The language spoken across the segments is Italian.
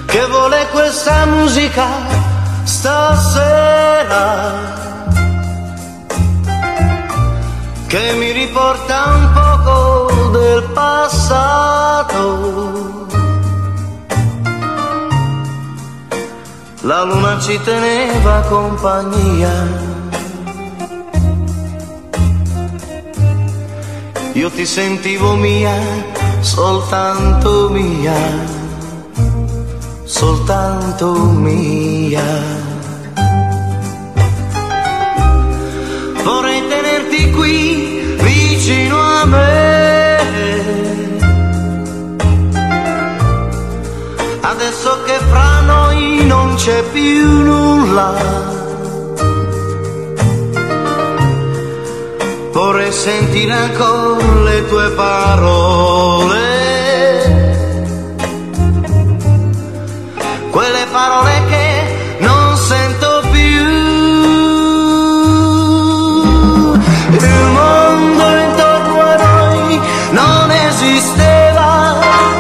che vuole questa musica stasera, che mi riporta un poco del passato. La luna ci teneva compagnia, io ti sentivo mia, soltanto mia, soltanto mia. Vorrei tenerti qui vicino a me, adesso che fra noi non c'è più nulla. Vorrei sentire ancora le tue parole, quelle parole che non sento più. Il mondo intorno a noi non esisteva,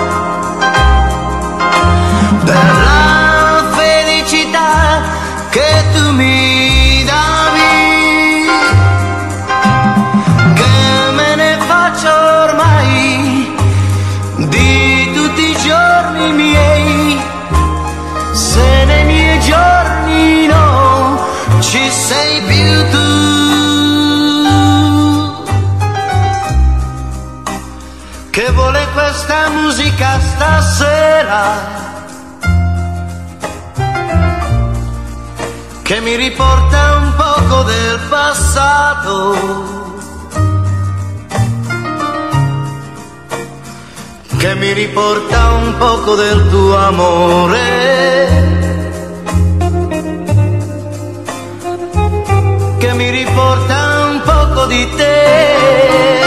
per la felicità che tu mi davi. Che me ne faccio ormai di tutti i giorni miei, se nei miei giorni no ci sei più tu. Che vuole questa musica stasera, che mi riporta un poco del passato, che mi riporta un poco del tuo amore, che mi riporta un poco di te.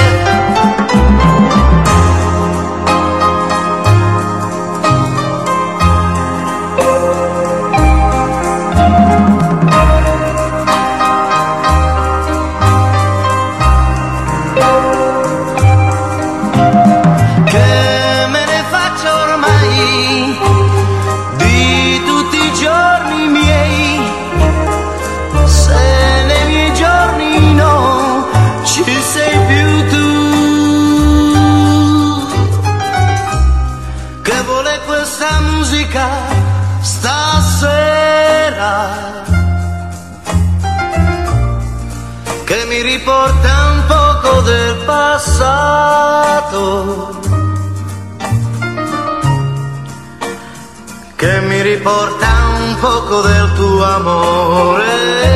Questa musica stasera, che mi riporta un poco del passato, che mi riporta un poco del tuo amore.